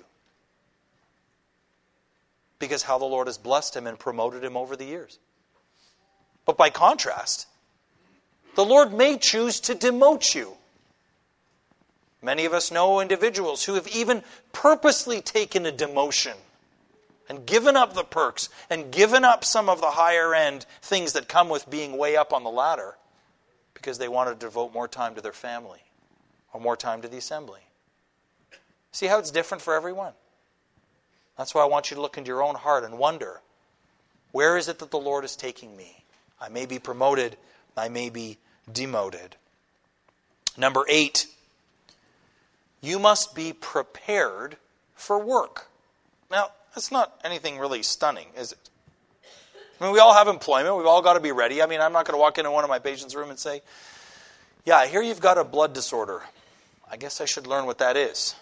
Because how the Lord has blessed him and promoted him over the years. But by contrast, the Lord may choose to demote you. Many of us know individuals who have even purposely taken a demotion and given up the perks and given up some of the higher end things that come with being way up on the ladder because they wanted to devote more time to their family or more time to the assembly. See how it's different for everyone? That's why I want you to look into your own heart and wonder, where is it that the Lord is taking me? I may be promoted, I may be demoted. Number 8, you must be prepared for work. Now, that's not anything really stunning, is it? I mean, we all have employment. We've all got to be ready. I mean, I'm not going to walk into one of my patients' room and say, yeah, I hear you've got a blood disorder. I guess I should learn what that is.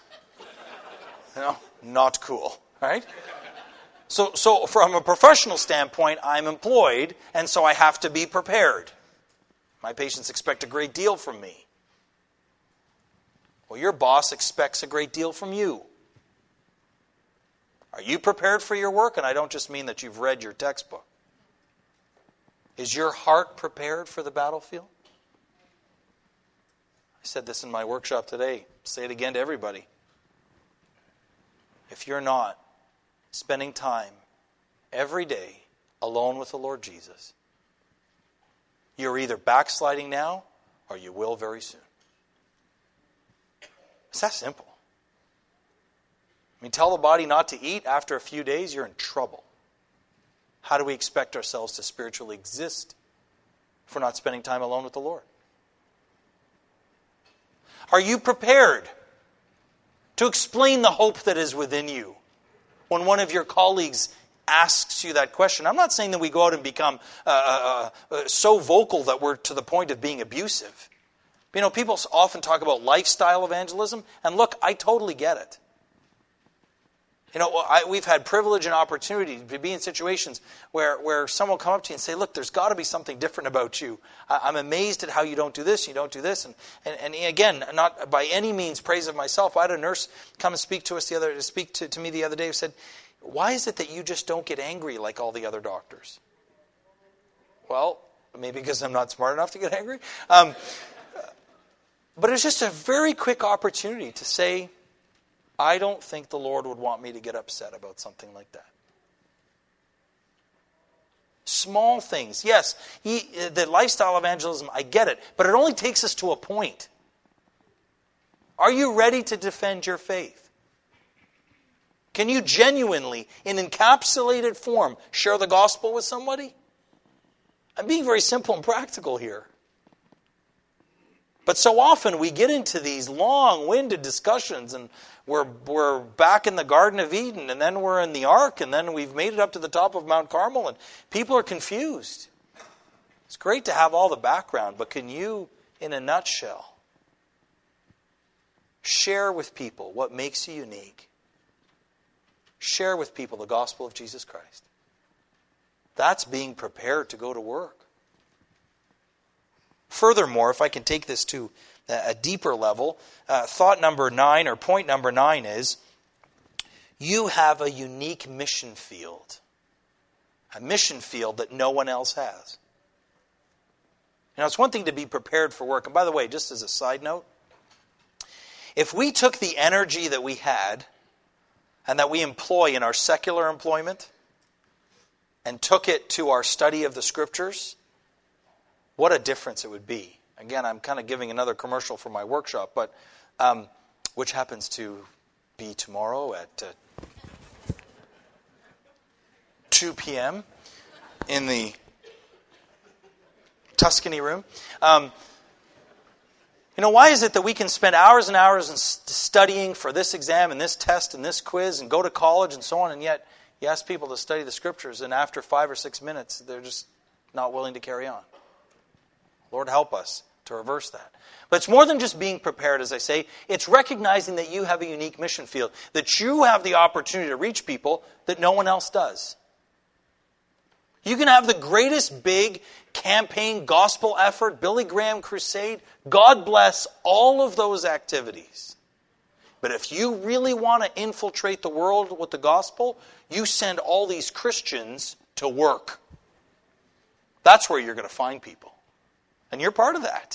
Not cool, right? So from a professional standpoint, I'm employed, and so I have to be prepared. My patients expect a great deal from me. Well, your boss expects a great deal from you. Are you prepared for your work? And I don't just mean that you've read your textbook. Is your heart prepared for the battlefield? I said this in my workshop today. Say it again to everybody. If you're not spending time every day alone with the Lord Jesus, you're either backsliding now or you will very soon. It's that simple. I mean, tell the body not to eat after a few days, you're in trouble. How do we expect ourselves to spiritually exist if we're not spending time alone with the Lord? Are you prepared to explain the hope that is within you when one of your colleagues asks you that question? I'm not saying that we go out and become so vocal that we're to the point of being abusive. You know, people often talk about lifestyle evangelism, and look, I totally get it. You know, we've had privilege and opportunity to be in situations where someone will come up to you and say, look, there's got to be something different about you. I'm amazed at how you don't do this, you don't do this. And again, not by any means praise of myself. I had a nurse come and speak to me the other day who said, why is it that you just don't get angry like all the other doctors? Well, maybe because I'm not smart enough to get angry. But it's just a very quick opportunity to say, I don't think the Lord would want me to get upset about something like that. Small things. Yes, the lifestyle evangelism, I get it. But it only takes us to a point. Are you ready to defend your faith? Can you genuinely, in encapsulated form, share the gospel with somebody? I'm being very simple and practical here. But so often we get into these long-winded discussions and we're back in the Garden of Eden and then we're in the Ark and then we've made it up to the top of Mount Carmel and people are confused. It's great to have all the background, but can you, in a nutshell, share with people what makes you unique? Share with people the gospel of Jesus Christ. That's being prepared to go to work. Furthermore, if I can take this to a deeper level, thought number 9 or point number 9 is, you have a unique mission field. A mission field that no one else has. Now, it's one thing to be prepared for work. And by the way, just as a side note, if we took the energy that we had and that we employ in our secular employment and took it to our study of the Scriptures, what a difference it would be. Again, I'm kind of giving another commercial for my workshop, but which happens to be tomorrow at 2 p.m. in the Tuscany room. Why is it that we can spend hours and hours studying for this exam and this test and this quiz and go to college and so on, and yet you ask people to study the Scriptures, and after 5 or 6 minutes, they're just not willing to carry on? Lord, help us to reverse that. But it's more than just being prepared, as I say. It's recognizing that you have a unique mission field, that you have the opportunity to reach people that no one else does. You can have the greatest big campaign, gospel effort, Billy Graham crusade. God bless all of those activities. But if you really want to infiltrate the world with the gospel, you send all these Christians to work. That's where you're going to find people. And you're part of that.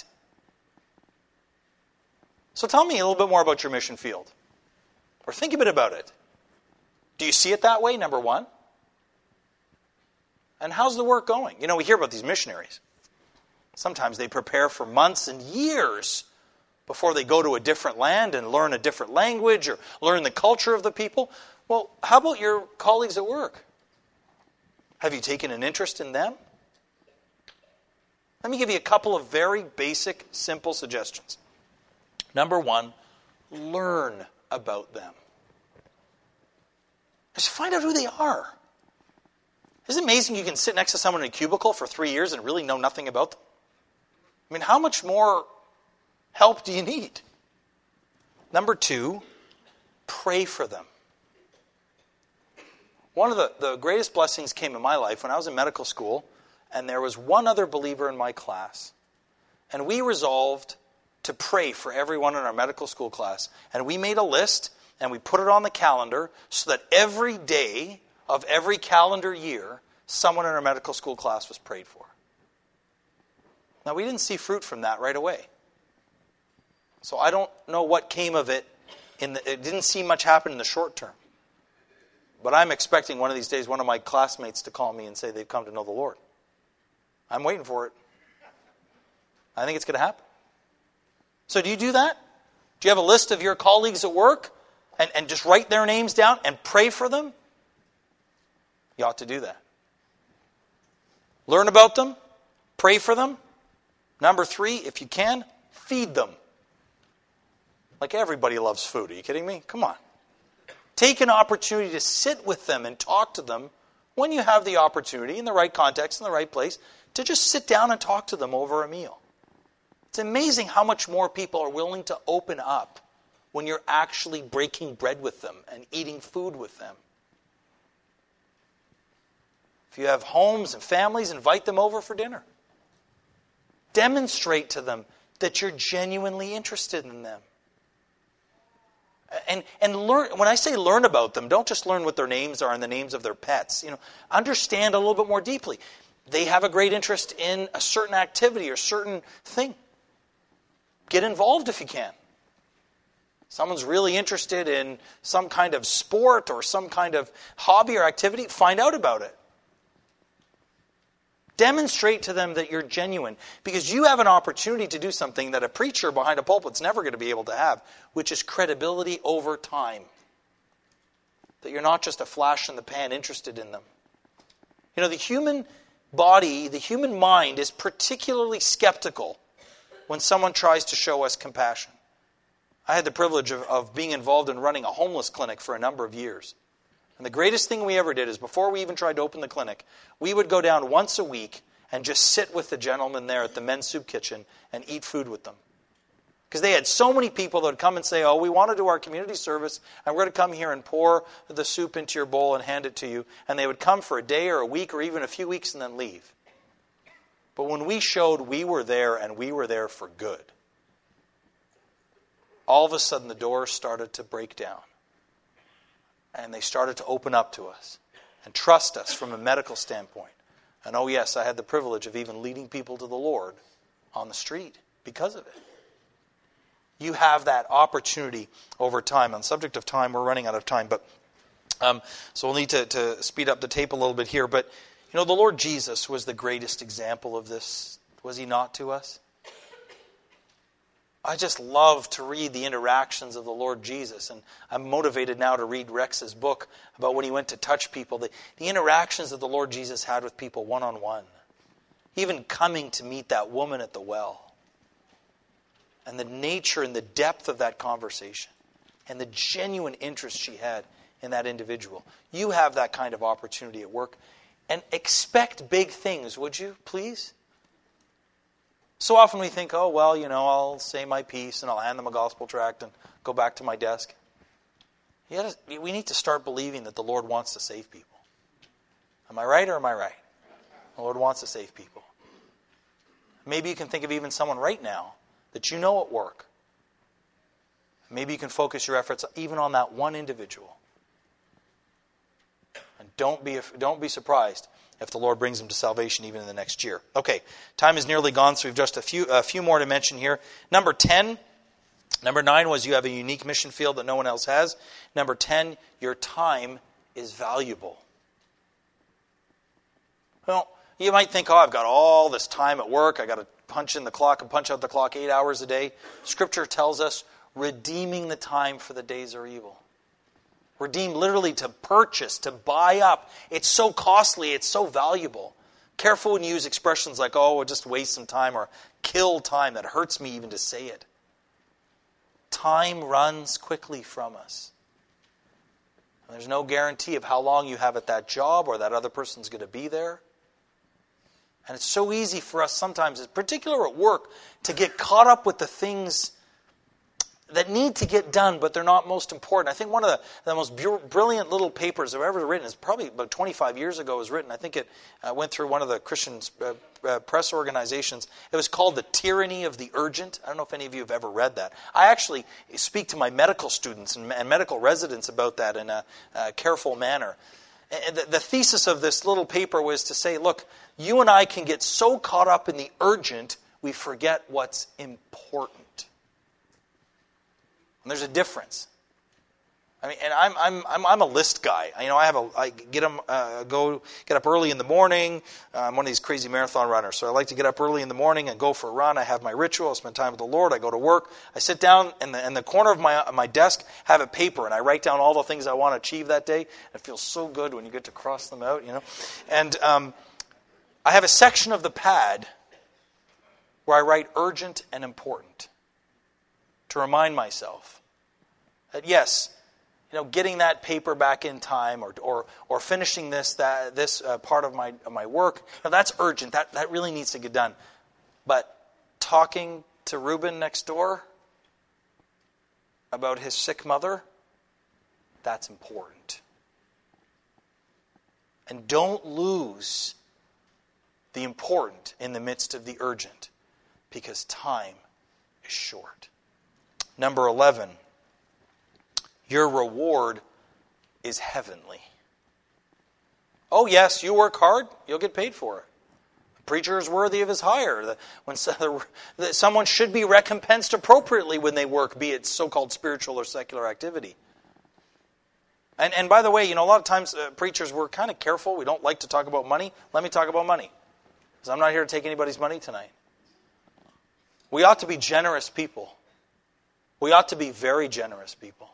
So tell me a little bit more about your mission field. Or think a bit about it. Do you see it that way, number one? And how's the work going? You know, we hear about these missionaries. Sometimes they prepare for months and years before they go to a different land and learn a different language or learn the culture of the people. Well, how about your colleagues at work? Have you taken an interest in them? Let me give you a couple of very basic, simple suggestions. Number one, learn about them. Just find out who they are. Isn't it amazing you can sit next to someone in a cubicle for 3 years and really know nothing about them? I mean, how much more help do you need? Number two, pray for them. One of the greatest blessings came in my life when I was in medical school, and there was one other believer in my class. And we resolved to pray for everyone in our medical school class. And we made a list, and we put it on the calendar so that every day of every calendar year, someone in our medical school class was prayed for. Now, we didn't see fruit from that right away. So I don't know what came of it. It didn't seem much happen in the short term. But I'm expecting one of these days one of my classmates to call me and say they've come to know the Lord. I'm waiting for it. I think it's going to happen. So do you do that? Do you have a list of your colleagues at work and just write their names down and pray for them? You ought to do that. Learn about them. Pray for them. Number three, if you can, feed them. Like everybody loves food. Are you kidding me? Come on. Take an opportunity to sit with them and talk to them when you have the opportunity, in the right context, in the right place, to just sit down and talk to them over a meal. It's amazing how much more people are willing to open up when you're actually breaking bread with them and eating food with them. If you have homes and families, invite them over for dinner. Demonstrate to them that you're genuinely interested in them. And learn. When I say learn about them, don't just learn what their names are and the names of their pets. Understand a little bit more deeply. They have a great interest in a certain activity or certain thing. Get involved if you can. Someone's really interested in some kind of sport or some kind of hobby or activity, find out about it. Demonstrate to them that you're genuine, because you have an opportunity to do something that a preacher behind a pulpit's never going to be able to have, which is credibility over time. That you're not just a flash in the pan interested in them. The human body, the human mind is particularly skeptical when someone tries to show us compassion. I had the privilege of being involved in running a homeless clinic for a number of years. And the greatest thing we ever did is, before we even tried to open the clinic, we would go down once a week and just sit with the gentlemen there at the men's soup kitchen and eat food with them. Because they had so many people that would come and say, we want to do our community service, and we're going to come here and pour the soup into your bowl and hand it to you. And they would come for a day or a week or even a few weeks and then leave. But when we showed we were there and we were there for good, all of a sudden the doors started to break down. And they started to open up to us and trust us from a medical standpoint. And yes, I had the privilege of even leading people to the Lord on the street because of it. You have that opportunity over time. On the subject of time, we're running out of time, but so we'll need to speed up the tape a little bit here. But the Lord Jesus was the greatest example of this, was he not, to us? I just love to read the interactions of the Lord Jesus. And I'm motivated now to read Rex's book about when he went to touch people. The interactions that the Lord Jesus had with people one-on-one. Even coming to meet that woman at the well. And the nature and the depth of that conversation. And the genuine interest she had in that individual. You have that kind of opportunity at work. And expect big things, would you, please? So often we think, I'll say my piece and I'll hand them a gospel tract and go back to my desk. We need to start believing that the Lord wants to save people. Am I right or am I right? The Lord wants to save people. Maybe you can think of even someone right now that you know at work. Maybe you can focus your efforts even on that one individual. And don't be surprised if the Lord brings them to salvation even in the next year. Okay, time is nearly gone, so we've just a few more to mention here. Number 10. Number 9 was you have a unique mission field that no one else has. Number 10, your time is valuable. Well, You might think, I've got all this time at work. I got to punch in the clock and punch out the clock 8 hours a day. Scripture tells us, redeeming the time for the days are evil. Redeem literally to purchase, to buy up. It's so costly, it's so valuable. Careful when you use expressions like, we'll just waste some time or kill time. That hurts me even to say it. Time runs quickly from us. And there's no guarantee of how long you have at that job or that other person's going to be there. And it's so easy for us sometimes, in particular at work, to get caught up with the things that need to get done, but they're not most important. I think one of the most brilliant little papers I've ever written is probably about 25 years ago. It was written. I think it went through one of the Christian press organizations. It was called The Tyranny of the Urgent. I don't know if any of you have ever read that. I actually speak to my medical students and medical residents about that in a careful manner. And the thesis of this little paper was to say, look, you and I can get so caught up in the urgent, we forget what's important. And there's a difference. I mean, and I'm a list guy. I get up early in the morning. I'm one of these crazy marathon runners, so I like to get up early in the morning and go for a run. I have my ritual. I spend time with the Lord. I go to work. I sit down in the corner of my desk, have a paper, and I write down all the things I want to achieve that day. It feels so good when you get to cross them out, And I have a section of the pad where I write urgent and important to remind myself that yes, getting that paper back in time or finishing this part of my work, that's urgent. That really needs to get done. But talking to Reuben next door about his sick mother, that's important. And don't lose the important in the midst of the urgent, because time is short. Number 11, your reward is heavenly. Oh yes, you work hard, you'll get paid for it. The preacher is worthy of his hire. Someone should be recompensed appropriately when they work, be it so-called spiritual or secular activity. And by the way, a lot of times preachers, we're kind of careful. We don't like to talk about money. Let me talk about money, because I'm not here to take anybody's money tonight. We ought to be generous people. We ought to be very generous people.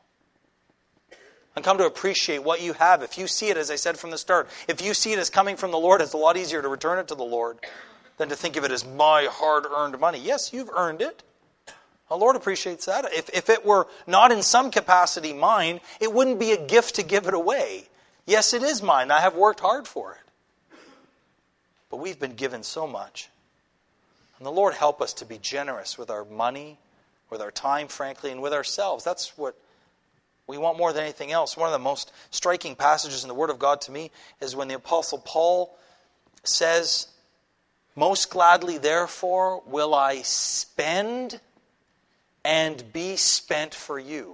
And come to appreciate what you have. If you see it, as I said from the start, if you see it as coming from the Lord, it's a lot easier to return it to the Lord than to think of it as my hard-earned money. Yes, you've earned it. The Lord appreciates that. If it were not in some capacity mine, it wouldn't be a gift to give it away. Yes, it is mine. I have worked hard for it. But we've been given so much. And the Lord help us to be generous with our money, with our time, frankly, and with ourselves. That's what we want more than anything else. One of the most striking passages in the Word of God to me is when the Apostle Paul says, "Most gladly, therefore, will I spend and be spent for you."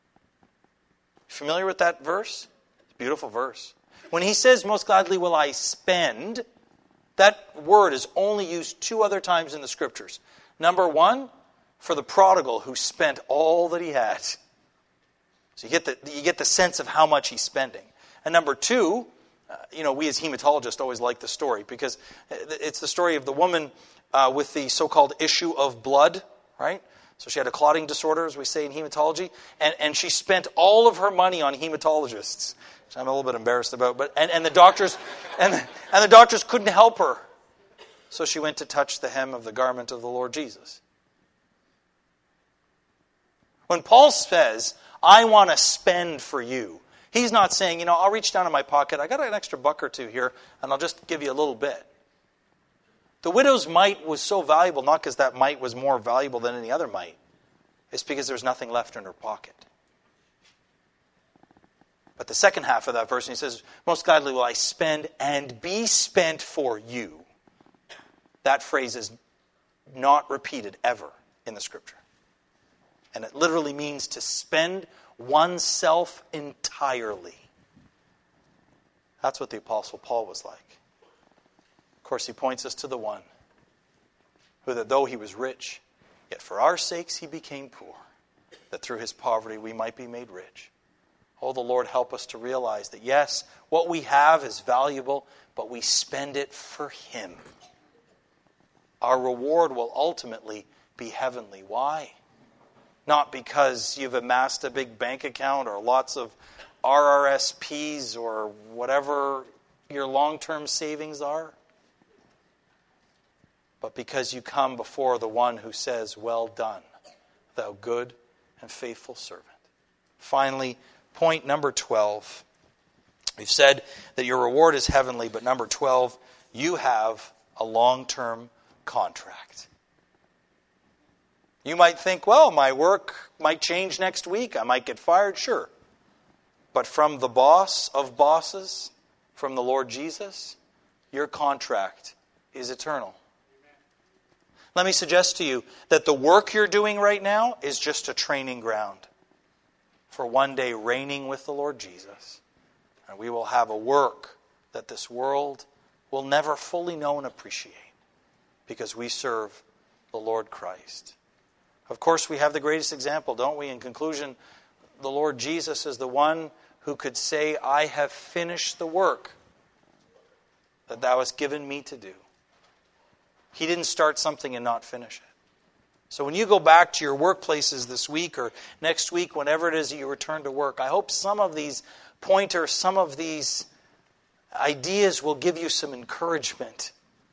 Familiar with that verse? It's a beautiful verse. When he says, "Most gladly will I spend," that word is only used 2 other times in the Scriptures. Number 1, for the prodigal who spent all that he had. So you get the sense of how much he's spending. And number 2, we as hematologists always like the story, because it's the story of the woman with the so-called issue of blood, right? So she had a clotting disorder, as we say in hematology, and she spent all of her money on hematologists, which I'm a little bit embarrassed about. But and the doctors and the doctors couldn't help her, so she went to touch the hem of the garment of the Lord Jesus. When Paul says, "I want to spend for you," he's not saying, I'll reach down in my pocket, I got an extra $1 or 2 here, and I'll just give you a little bit. The widow's mite was so valuable, not because that mite was more valuable than any other mite. It's because there was nothing left in her pocket. But the second half of that verse, he says, "Most gladly will I spend and be spent for you." That phrase is not repeated ever in the Scripture. And it literally means to spend oneself entirely. That's what the Apostle Paul was like. Of course, he points us to the one who, that though he was rich, yet for our sakes he became poor, that through his poverty we might be made rich. Oh, the Lord help us to realize that yes, what we have is valuable, but we spend it for Him. Our reward will ultimately be heavenly. Why? Not because you've amassed a big bank account or lots of RRSPs or whatever your long-term savings are, but because you come before the one who says, "Well done, thou good and faithful servant." Finally, point number 12. We've said that your reward is heavenly, but number 12, you have a long-term contract. You might think, well, my work might change next week. I might get fired. Sure. But from the boss of bosses, from the Lord Jesus, your contract is eternal. Let me suggest to you that the work you're doing right now is just a training ground for one day reigning with the Lord Jesus. And we will have a work that this world will never fully know and appreciate because we serve the Lord Christ. Of course, we have the greatest example, don't we? In conclusion, the Lord Jesus is the one who could say, "I have finished the work that thou hast given me to do." He didn't start something and not finish it. So when you go back to your workplaces this week or next week, whenever it is that you return to work, I hope some of these pointers, some of these ideas will give you some encouragement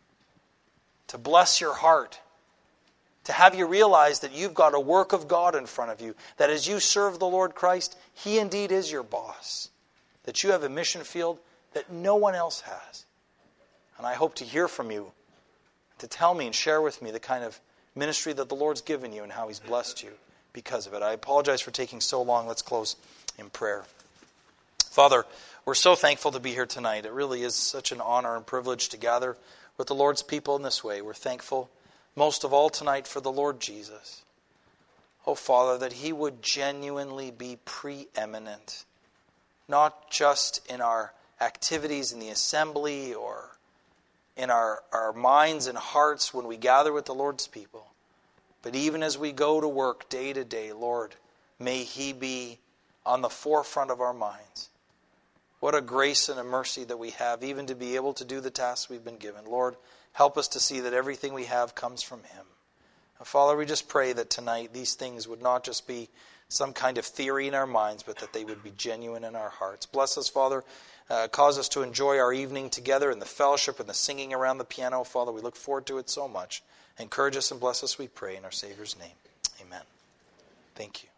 to bless your heart, to have you realize that you've got a work of God in front of you, that as you serve the Lord Christ, He indeed is your boss, that you have a mission field that no one else has. And I hope to hear from you, to tell me and share with me the kind of ministry that the Lord's given you and how He's blessed you because of it. I apologize for taking so long. Let's close in prayer. Father, we're so thankful to be here tonight. It really is such an honor and privilege to gather with the Lord's people in this way. We're thankful most of all tonight for the Lord Jesus. Oh, Father, that He would genuinely be preeminent, not just in our activities in the assembly or in our minds and hearts when we gather with the Lord's people, but even as we go to work day to day, Lord, may He be on the forefront of our minds. What a grace and a mercy that we have even to be able to do the tasks we've been given. Lord, help us to see that everything we have comes from Him. And Father, we just pray that tonight these things would not just be some kind of theory in our minds, but that they would be genuine in our hearts. Bless us, Father. Cause us to enjoy our evening together in the fellowship and the singing around the piano. Father, we look forward to it so much. Encourage us and bless us, we pray, in our Savior's name. Amen. Thank you.